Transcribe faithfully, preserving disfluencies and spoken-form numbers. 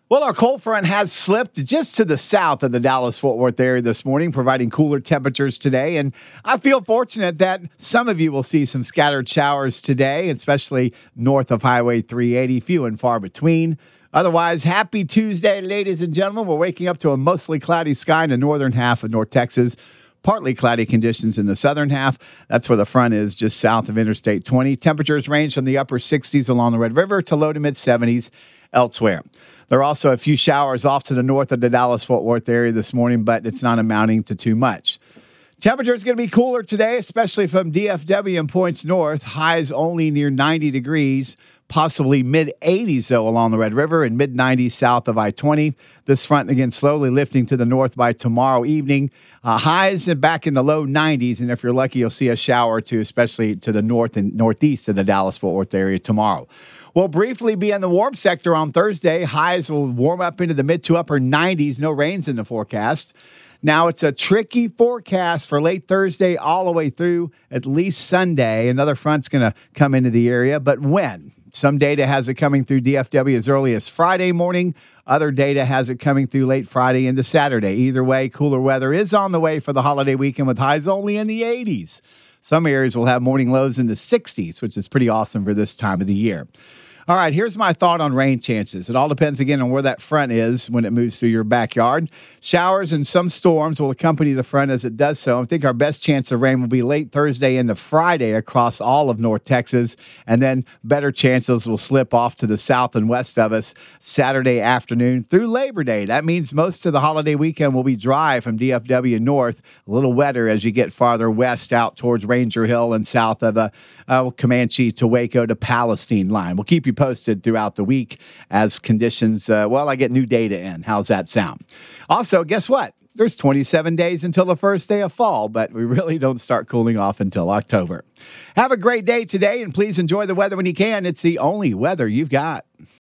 Well, our cold front has slipped just to the south of the Dallas-Fort Worth area this morning, providing cooler temperatures today. And I feel fortunate that some of you will see some scattered showers today, especially north of Highway three eighty, few and far between. Otherwise, happy Tuesday, ladies and gentlemen. We're waking up to a mostly cloudy sky in the northern half of North Texas. Partly cloudy conditions in the southern half. That's where the front is, just south of Interstate twenty. Temperatures range from the upper sixties along the Red River to low to mid seventies elsewhere. There are also a few showers off to the north of the Dallas-Fort Worth area this morning, but it's not amounting to too much. Temperature is going to be cooler today, especially from D F W and points north. Highs only near ninety degrees, possibly mid eighties, though, along the Red River and mid nineties south of I twenty. This front, again, slowly lifting to the north by tomorrow evening. Uh, highs and back in the low nineties, and if you're lucky, you'll see a shower or two, especially to the north and northeast of the Dallas-Fort Worth area tomorrow. We'll briefly be in the warm sector on Thursday. Highs will warm up into the mid to upper nineties. No rains in the forecast. Now, it's a tricky forecast for late Thursday all the way through at least Sunday. Another front's going to come into the area, but when? Some data has it coming through D F W as early as Friday morning. Other data has it coming through late Friday into Saturday. Either way, cooler weather is on the way for the holiday weekend with highs only in the eighties. Some areas will have morning lows in the sixties, which is pretty awesome for this time of the year. All right, here's my thought on rain chances. It all depends, again, on where that front is when it moves through your backyard. Showers and some storms will accompany the front as it does so. I think our best chance of rain will be late Thursday into Friday across all of North Texas, and then better chances will slip off to the south and west of us Saturday afternoon through Labor Day. That means most of the holiday weekend will be dry from D F W north, a little wetter as you get farther west out towards Ranger Hill and south of uh, uh, Comanche to Waco to Palestine line. We'll keep you posted throughout the week as conditions, uh, well, I get new data in. How's that sound? Also, guess what? There's twenty-seven days until the first day of fall, but we really don't start cooling off until October. Have a great day today, and please enjoy the weather when you can. It's the only weather you've got.